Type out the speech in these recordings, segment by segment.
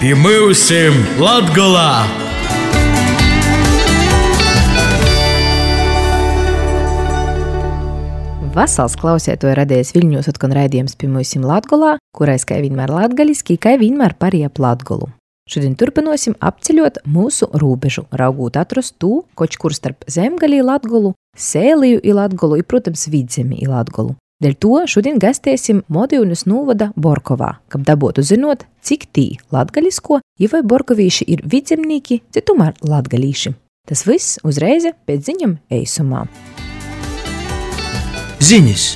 I myusim Latgolā! Vasals klausētoju radējis Viļņos otkon raidījums pie myusim Latgolā, kurais kai vienmēr latgaliski, kai vienmēr pariep Latgolu. Šodien turpinosim apceļot mūsu rūbežu, raugot atrast tū, koč kur starp Zemgali i Latgolu, Sēliju i Latgolu i, protams, Vidzemi i Latgolu. Dēļ to šodien gastēsim Modejūnas nūvada Borkovā, kab dabotu zinot, cik tī latgalisko, i vai borkovīši ir vidzemnīki, te tomēr latgalīši. Tas viss uzreiz pēc ziņam eisumā. Ziņas.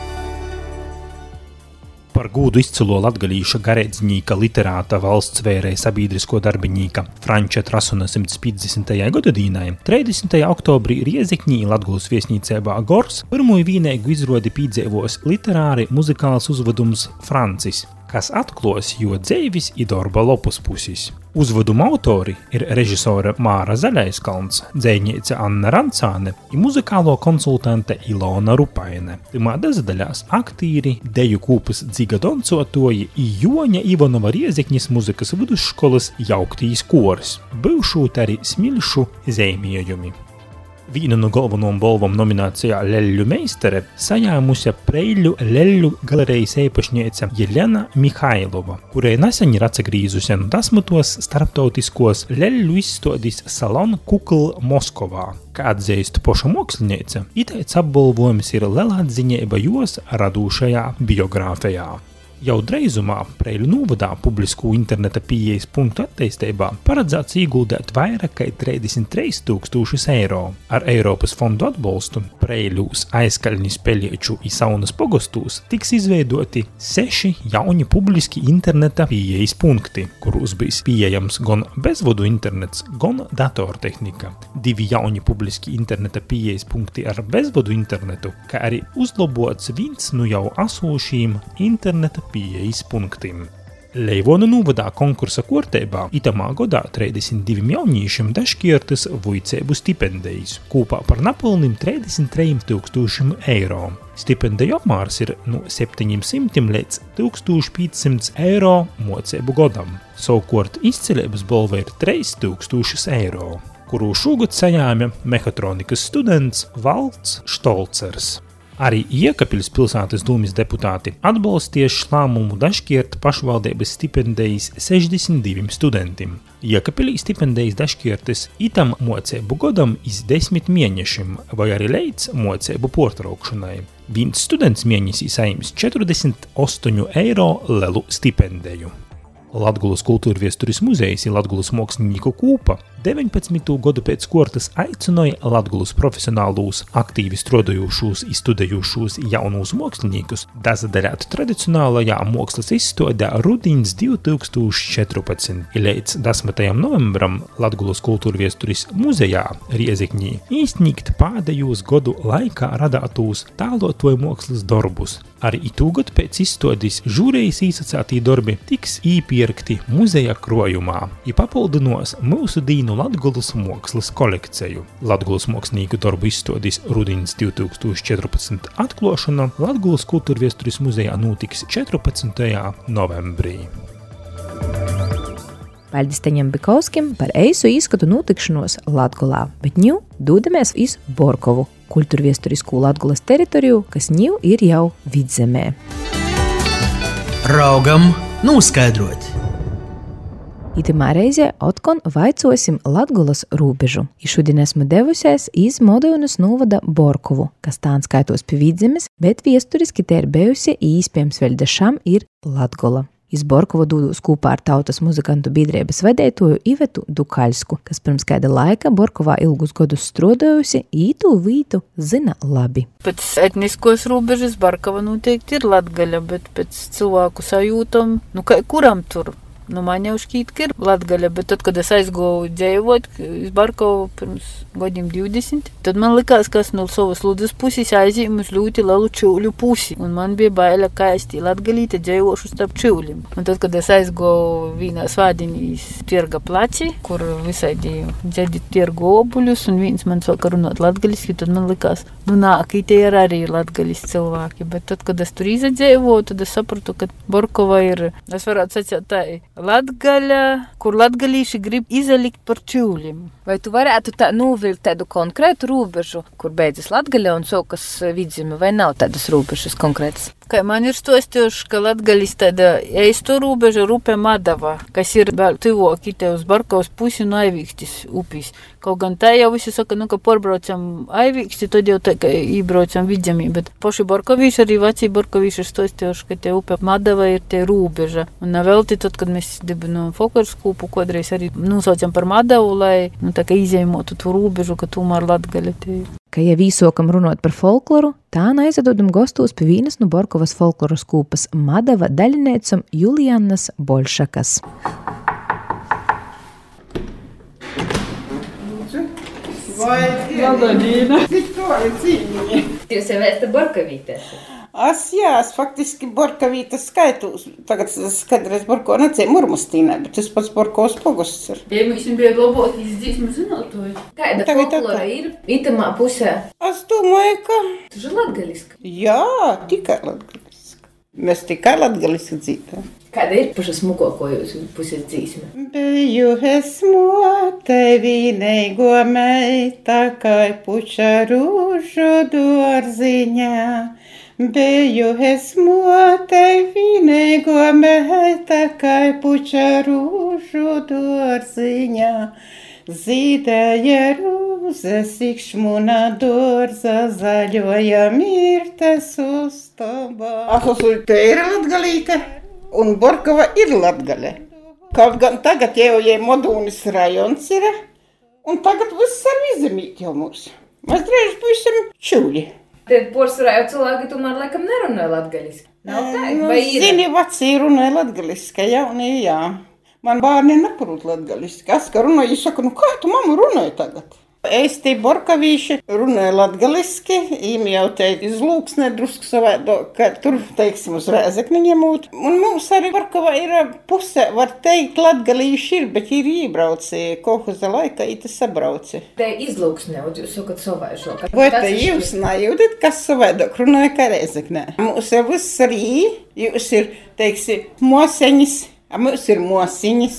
Par gūdu izcilo latgalīša gareidznīka, literāta, valsts vērēja sabiedrisko darbinīka Franča Trasuna 150. gadadīnai 30. oktobrī Riezekņī Latgulas viesnīcēbā Gors pirmoju vīneigu izrodi pīdzēvos literāri muzikāls uzvedums Francis, kas atklos jo dzeivis i dorba lopus pusis. Uzveduma autori ir režisore Māra Zaļaiskalns, dzejniece Anna Rancāne i muzikālo konsultante Ilona Rupaine. Timā dazadaļās aktīri, deju kūpus Dziga doncotoji i Joņa Ivanova Riezekņas muzikas vidusškolas jauktīs koris, byvšūt arī smilšu zeimiejumi. Vīnu no galvenom balvom nominācijā Leļļu meistere sajāmusi Preļļu Leļļu galerejas eipašniece Jelena Mihailova, kurai nesen ir atsagrīzusi no dasmatos starptautiskos Leļļu izstādis Salon Kukl Moskovā. Kā atzīst poša moksliniece, itaids apbalvojums ir liela atziņeiba jos radūšajā biogrāfijā. Jau dreizumā Preļu nūvadā publisku interneta pieejas punktu attīstībā paredzēts ieguldēt vairāk kā 33 000 eiro. Ar Eiropas fondu atbalstu Preļūs Aizkaļnis Pelieču i Saunas pogostūs tiks izveidoti 6 jauni publiski interneta pieejas punkti, kurūs bijis pieejams gan bezvadu internets, gan datortehnika. 2 jauni publiski interneta pieejas punkti ar bezvadu internetu, kā arī uzlabots viens nu jau asūšīm interneta pieejas punktim. Leivona nūvadā konkursa korteibā itamā godā 32 jaunīšiem dažkiertas vuiceibu stipendijas, kūpā par napilnim 33 000 eiro. Stipendiju apmārs ir no 700 līdz 1500 eiro moceibu godam. Savukārt izcilības balva ir 3000 eiro, kuru šogad sajāme mehatronikas students Valds Štolcers. Arī Iekapļas pilsētas dūmis deputāti atbalstieši lēmumu dažkiert pašvaldības stipendijas 62 studentim. Iekapļī stipendijas dažkiertas itam moceibu godam iz 10 mēnešim vai arī leidz moceibu portraukšanai. Viens students mēnesī saņems 48 eiro lelu stipendiju. Latgulas kultūrviesturis muzejs i Latgulas mākslinieku kūpa 19. godu pēc kortas aicināja Latgulas profesionālūs, aktīvi strodojušūs i studējušūs jaunūs māksliniekus dazadaļāt tradicionālajā mākslas izstādē Rudiņs 2014. I līdz 10. novembram Latgulas kultūrviesturis muzejā Riezekņī īstnīgt pēdējos godu laikā radātūs tālotoju mākslas darbus. Arī itūgad pēc izstādes žūrejas īsacētī darbi tiks īpierkti muzeja krojumā i papildinos mūsu dīnu Latgulas mākslas kolekciju. Latgulas mākslinieku darbu izstādes Rudiņs 2014 atklošana Latgulas kultūrviesturis muzejā notiks 14. novembrī. Paldies Taņam Bikovskim par eisu izskatu notikšanos Latgolā, bet ņū dūdamies iz Borkovu, kultūrviesturisku Latgulas teritoriju, kas ņū ir jau vidzemē. Raugam nūskaidrot. Itamā reizē otkon vaicosim Latgulas rūbežu. I šodien esmu devusies iz Modejūnas nūvada Borkovu, kas tān skaitos pie vidzemes, bet viesturiski te ir bijusi i īspējams vēl dešam ir Latgola. Iz Borkovu dūdūs kūpā ar tautas muzikantu biedrības vadētoju Ivetu Dukaļsku, kas pirms kāda laika Borkovā ilgus godus strodojusi, ītū vītu zina labi. Pēc etniskos robežas Borkova noteikti ir Latgaļa, bet pēc cilvēku sajūtam, kā kuram tur? Man jau šķīt, ka ir Latgaļa, bet tad, kad es aizgoju dzējot iz Borkovu pirms gadiem 20, tad man likās, ka es no savas Ludzas puses aizījum uz ļoti lielu čivļu pusi. Un man bija baila, ka es tī Latgalīte dzējošu starp čivļiem. Un tad, kad es aizgoju vienā svādinīs tirga placi, kur visai dzēdi tirgu obuļus, un viens man sāka runāt latgaliski, tad man likās, ka tie ir arī latgalis cilvēki. Bet tad, kad es tur izadzējoju, tad es sapratu, ka Borkova ir, es varētu sacīt tā, Latgaļa, kur latgalīši grib izalikt par čūlim. Vai tu varētu tā novilkt tādu konkrētu robežu, kur beidzas Latgaļa un sokas Vidzeme, vai nav tādas robežas konkrētas? Kā man ir stostieši, ka Latgalis tāda eisto robeža ir upe Madava, kas ir vēl tivok ite uz Barkovas pusi no Aivīkstis upis. Kaut gan tā jau visi saka, ka porbraucam Aivīksti, tad jau tā, ka ībraucam Vidzemī, bet poši Barkovīši, arī vecī Barkovīši ir stostieši, ka tie upe Madava ir tie robeža. Un velti tad, kad mēs dibinām folkloras kūpu, kodreiz arī nosaucam par Madavu, lai tā kā izēmotu tu robežu, ka tomēr Latgaļa te ir. Ka ja vīsokam runot par folkloru, tā aizadodam gostūs pie vīnas no Borkovas folkloras kūpas Madava daļinēcam Julianas Bolšakas. Vai Valodīna? To ir cīņi. Jūs jau esat Borkavītēs? Es faktiski Borkavītes skaitos. Tagad kādreiz Borko nacēja Murmustīnē, bet tas pats Borkovas pogosts ir. Ja mēs bija labāk izdzīsmu zinātoji. Kāda folklora ir itamā pusē? Es domāju, ka... Tu ir latgaliska? Jā, tikai latgaliska. Mēs tikai latgaliski dzīvojam. Kāda ir paša smukoko jūsu puses dzīsme? Biju es mote vīneigo meita, kai puča rūžu dārziņā. Biju es mote vīneigo meita, kai puča rūžu dārziņā. Zīdēja rūzes ikšmuna dārza, zaļoja mirtes uztobā. Te ir latgalīte. Un Borkova ir Latgaļa. Kaut gan tagad jau Modūnis rajons ir, un tagad viss ar Vizemīt jau mūs. Mēs drēž būsim čūļi. Te porsvarā jau cilvēki tomēr laikam nerunāja latgaliski. Nav tā, vai ir? Zini, vecī runāja latgaliski, jaunie, jā. Man bārni neprūt latgaliski. Es, ka runāju, saku, kā tu mamu runāji tagad? Eisti Borkavīši runāja latgaliski, им jau te iz Lūksnē drusku savaido, ka tur, teiksim, uz Rēzekni ņemūt. Un mums arī Borkavā ir puse, var teikt, latgalīši ir, bet ir ībrauci kolhoza laika, ite sabrauci. Te iz Lūksnē, un jūs sakat savaižo. Vai te jūs nejūtat, kas savaido, runāja kā Rēzeknē? Mums ir viss arī, jūs ir, teiksim, moseņas, a mums ir mosiņas.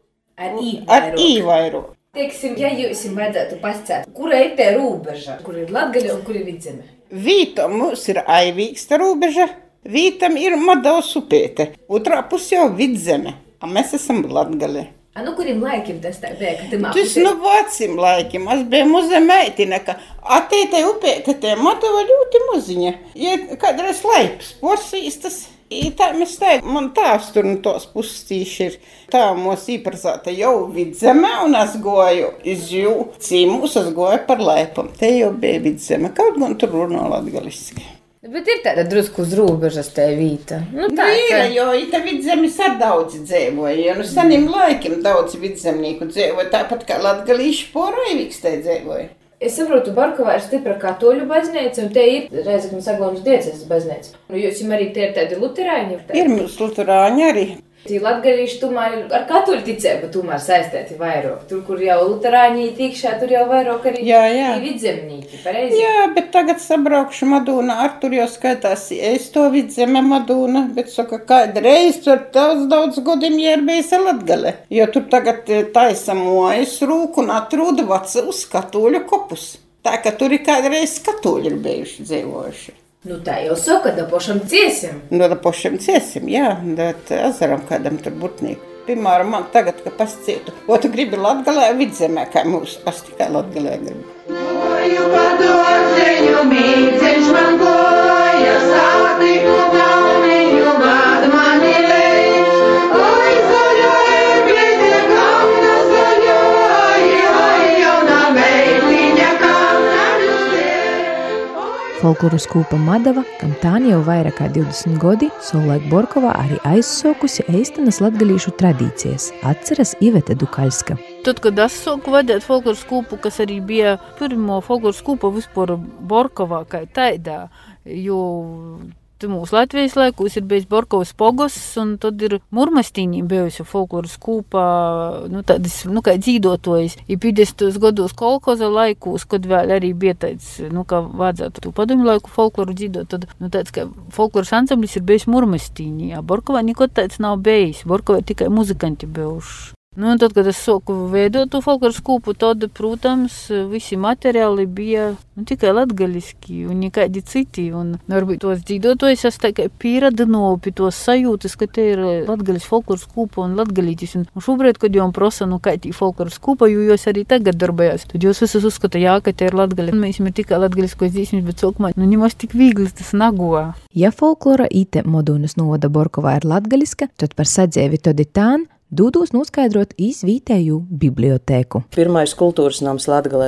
Ar īvairu. Teiksim, ja jūs vajadzētu pascēt, kura ir te robeža, kur ir Latgaļa un kur ir Vidzeme? Vītam mums ir Aivīksta robeža, vītam ir Madavas upēte, otrā pusē jau Vidzeme, a mēs esam Latgaļa. Kurim laikim tas tā bija, ka timā pusē? Tas vecim laikim, es biju muze meitine, ka atētai upēte te Madava ļoti muziņa, ja kādreiz laips porsīstas. Tā mēs tā, man tāvs tur no tos puses tīši ir. Tā mūs īprasāta jau Vidzeme, un es goju iz jū cīmus, es goju par laipam. Te jau bija Vidzeme, kaut gan tur runā latgaliski. Bet ir tāda drusku uz robežas te vīta. Tā ir, jo ita Vidzemis ar daudzi dzēvoja, jo sanim laikim daudzi vidzemnieku dzēvoja, tāpat kā latgalīši Poraivīks te dzēvoja. Es saprotu, Barkovā ir stipra katoļu baznīca, un te ir Rēzeknes Aglonas diecēzes baznīca. Jūs arī te ir tādi luterāņi? Ir mums luterāņi arī. Tī latgalīši tomēr ar katoļu ticību tomēr saistēti vairāk. Tur, kur jau luterāņi tīkšā, tur jau vairāk arī vidzemnīki, pareizi? Jā, bet tagad sabraukšu Madūna, ar tur jau skaitās eisto Vidzeme Madūna, bet saka, kādreiz tur daudz godim jau ir bijis Latgale. Jo tur tagad taisa mojas rūku un atrūda vecus katoļu kopus. Tā, ka tur ir kādreiz katoļi ir bijuši dzīvojuši. Tā jau saka, da pošam ciesim. Da pošam ciesim, jā, da ezeram kādam tur burtnieku. Piemēram, man tagad, ka pascietu, tu gribi Latgalē Vidzemē, kā mūs, es tikai Latgalē gribu. Goju pa dožeņu, mīceņš man goja, sātiku galniņu, gad mani leņš. Oi, zaļoja, biedie kamna zaļoja, oi, jaunā meitiņa kamna Folkloras kūpa Madava, kam tāni jau vairāk kā 20 godi, savulaik Borkovā arī aizsokusi eistanas latgalīšu tradīcijas, atceras Ivete Dukaļska. Tad, kad es sāku vadīt folkloras kūpu, kas arī bija pirmo folkloras kūpa vispār Borkovā kā taidā, jo mūsu Latvijas laikos ir bijis Borkovas pogosts, un tad ir Murmastīnī bijusi folkloras kūpā, tādas, kā dzīdotojas. Ir 50. gados kolhoza laikos, kad vēl arī bija tāds, kā vajadzētu tu padomju laiku folkloru dzīdot, tad, tāds, ka folkloras ansamblis ir bijis Murmastīnī. Borkovā nekot tāds nav bijis. Borkovā tikai muzikanti bijuši. Un tad, kad es sāku veidot to folkloras kūpu, tad, protams, visi materiāli bija tikai latgaliski un nekādi citi. Un varbūt tos dzīdotojus es tā kā pieradināju pie tos sajūtas, ka te ir latgalis folkloras kūpa un latgalītis. Un šobrīd, kad jau prasa, kā tī folkloras kūpa, jo jūs arī tagad darbojās, tad jūs visus uzskata, jā, ka te ir latgali. Mēs ir tikai latgaliskos dzīsmes, bet sākumā, nemaz tik vieglis tas nagovā. Ja folklora ite Modūnas novada Borkovā ir latgaliska, tad par sadzēvi todi tān dūdūs noskaidrot izvītēju bibliotēku. Pirmais kultūras nams Latgalē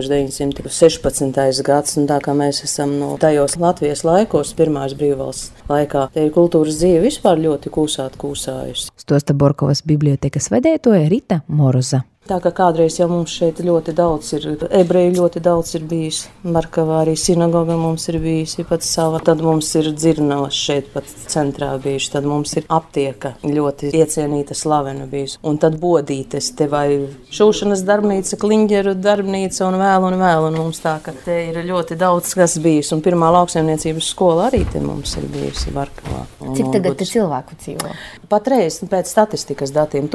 1916. gads, un tā kā mēs esam no tajos Latvijas laikos, pirmās brīvvalsts laikā, te ir kultūras dzīve vispār ļoti kūsājusi. Stosta Borkovas bibliotekas vedētoja Rita Moroza. Tā kā kādreiz jau mums šeit ļoti daudz ir, ebreju ļoti daudz ir bijis, Barkavā arī sinagoga mums ir bijis, pats sava, tad mums ir dzirnavas šeit pat centrā bijuši, tad mums ir aptieka ļoti iecienīta slavena bijusi, un tad bodītes, te vai šūšanas darbnīca, kliņģeru darbnīca un vēl, un mums tā, ka te ir ļoti daudz kas bijis, un pirmā lauksaimniecības skola arī te mums ir bijusi Barkavā. Cik tagad te cilvēku dzīvo? Patreiz pēc statistikas datiem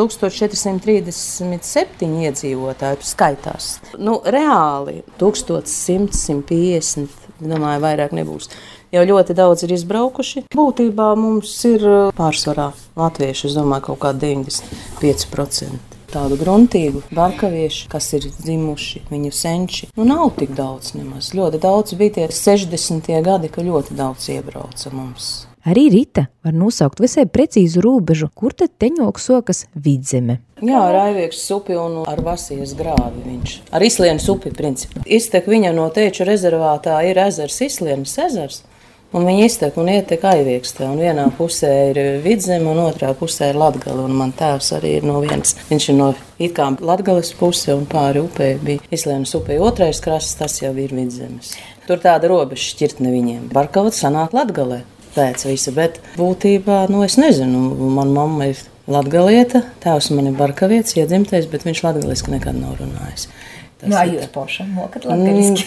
1437 iedzīvotāji skaitās. Reāli 1100, 150, domāju, vairāk nebūs. Jau ļoti daudz ir izbraukuši. Būtībā mums ir pārsvarā latvieši, es domāju, kaut kā 95%. Tādu gruntīgu barkaviešu, kas ir dzimuši, viņu senči. Nav tik daudz nemaz. Ļoti daudz bija tie 60. gadi, ka ļoti daudz iebrauca mums. Arī Rita var nosaukt visai precīzu robežu, kur tad teņok sokas Vidzeme. Jā, ar Aiviekšas upi un ar Vasijas grāvi viņš. Ar Islienas upi, principā. Iztek viņa no Teču rezervātā ir ezers, Islienas ezers. Un viņi iztek un ietek Aiviekstē. Un vienā pusē ir Vidzeme un otrā pusē ir Latgale. Un man tēvs arī ir no vienas. Viņš ir no it kā Latgales puse un pāri upē bija Islienas upē. Otrais krasts, tas jau ir Vidzemes. Tur tāda robeža šķirtne viņiem. Barkava sanāk Latgalē. Pēc visa, bet būtībā, es nezinu, man mamma ir latgalieta, tēvs man ir barkavietis, iedzimtais, bet viņš latgaliski nekad nav runājis. Jūs pošam mokat latgaliski.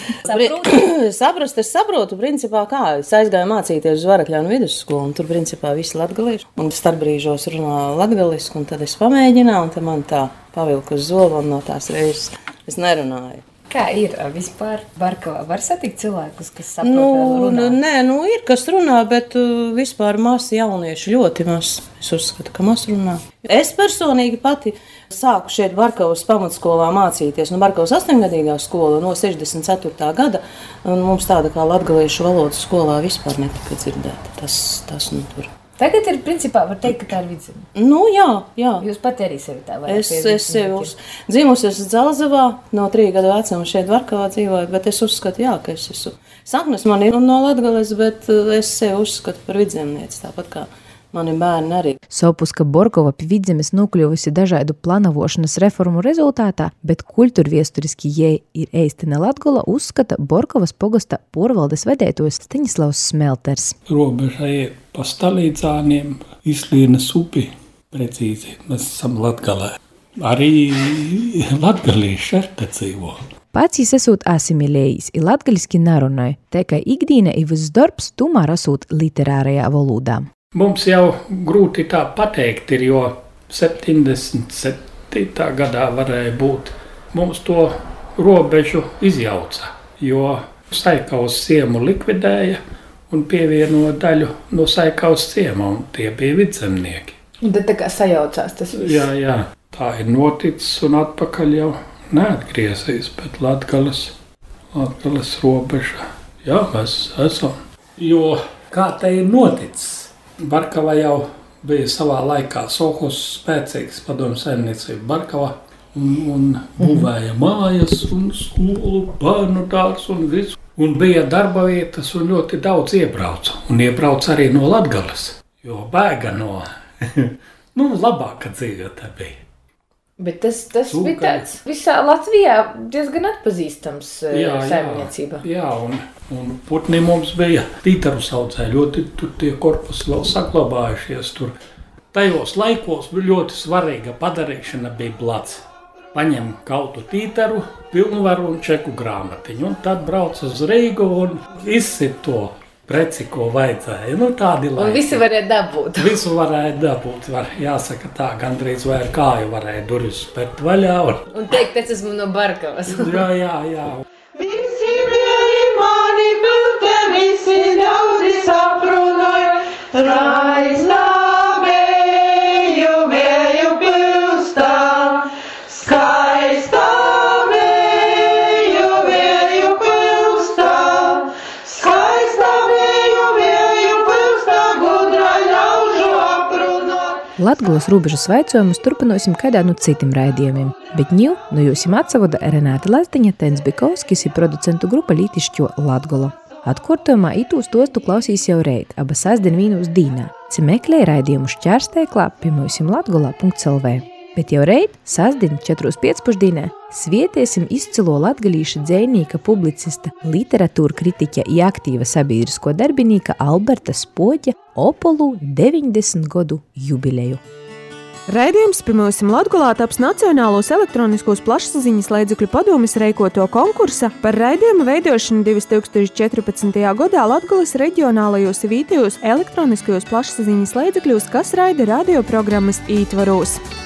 Es saprotu, principā kā, es aizgāju mācīties uz Varakļānu vidusskolu, un tur principā visi latgalieši, un starpbrīžos runā latgaliski, un tad es pamēģināju, un tad man tā pavilka uz zobu, un no tās reizes es nerunāju. Kā ir vispār Barkavā? Var satikt cilvēkus, kas saprot runāt? Nē, ir kas runā, bet vispār maz jaunieši, ļoti maz. Es uzskatu, ka maz runā. Es personīgi pati sāku šeit Barkavas pamatskolā mācīties. Barkavas 8-gadīgā skola no 64. gada. Un mums tāda kā latgaliešu valodas skolā vispār netika dzirdēta. Tas tur. Tagad ir, principā, var teikt, ka tā ir Vidzeme. Jā. Jūs pati arī sevi tā varat. Es sevi dzimusi esmu Dzelzavā, no 3 gadu vecuma šeit Barkavā dzīvoju, bet es uzskatu, ka es esmu. Saknes man ir no Latgales, bet es sevi uzskatu par vidzemnieci, tāpat kā mani bērni arī. Sopus, ka Borkova pie Vidzemes nokļuvusi dažādu planavošanas reformu rezultātā, bet kulturviesturiski jai ir eistina Latgola, uzskata Borkovas pogosta porvaldes vedētojs Staņislavs Smelters. Robeža ir pa Stalīdzāniem, Islienas upi, precīzi, mēs esam Latgalē. Arī latgalīši ar te dzīvo. Pats jis esot asimilējis, i latgaliski narunai, te kā ikdīne i viss darbs tomēr esot literārajā valodā. Mums jau grūti tā pateikt ir, jo 77. gadā varēja būt. Mums to robežu izjauca, jo Saikaus ciemu likvidēja un pievienoja daļu no Saikaus ciema, un tie bija vidzemnieki. Un tad tā kā sajaucās tas viss. Jā, tā ir noticis un atpakaļ jau neatgriezīs, bet Latgales robeža, jā, mēs esam. Jo kā te ir noticis? Barkava jau bija savā laikā Sohos spēcīgs padomju saimniecība Barkava un būvēja mājas un skolu, bērnu dārzu un visu. Un bija darba vietas un ļoti daudz iebrauca. Un iebrauca arī no Latgales, jo bēga no labāka dzīve te bija. Bet tas bija tāds visā Latvijā diezgan atpazīstams saimniecībā. Jā, un putni mums bija tītaru saucē, ļoti tur tie korpusi vēl saglabājušies tur. Tajos laikos bija ļoti svarīga padarīšana bija blats. Paņem kautu tītaru, pilnvaru un čeku grāmatiņu, un tad brauc uz Rīgu un izsit to preci, ko vajadzēja. Tādi laiki. Un visi varēja dabūt. Visu varēja dabūt. Jāsaka tā, gandrīz vai ar kāju varēja durvis spērt vaļā. Un teikt, es esmu no Barkavas. Jā. Visi bija mani pilte, visi daudzi saprunāja, raizā. Latgolas rūbežu svaicojumus turpināsim kādā no citiem raidījumiem, bet ņū no jūsim atsavoda Renāta Lazdiņa, Tens Bikovskis ir producentu grupa Lītišķo Latgola. Atkārtojumā itū stostu klausīs jau reit, aba sasdien vīnūs dīnā, ci meklēja raidījumu šķērsteiklā pie.latgolā.lv. Bet jau reit, sasdien 4:15 svietiesim izcilo latgalīša dzejnīka, publicista, literatūra kritiķa i aktīva sabiedrisko darbinīka Alberta Spoķa Opolu 90 godu jubileju. Raidījums Pirmosim Latgolā taps Nacionālos elektroniskos plašsaziņas līdzekļu padomes reikoto konkursa par raidījumu veidošanu 2014. gadā Latgolas reģionālajos vītajos elektroniskajos plašsaziņas līdzekļos, kas raida radioprogrammas ītvaros.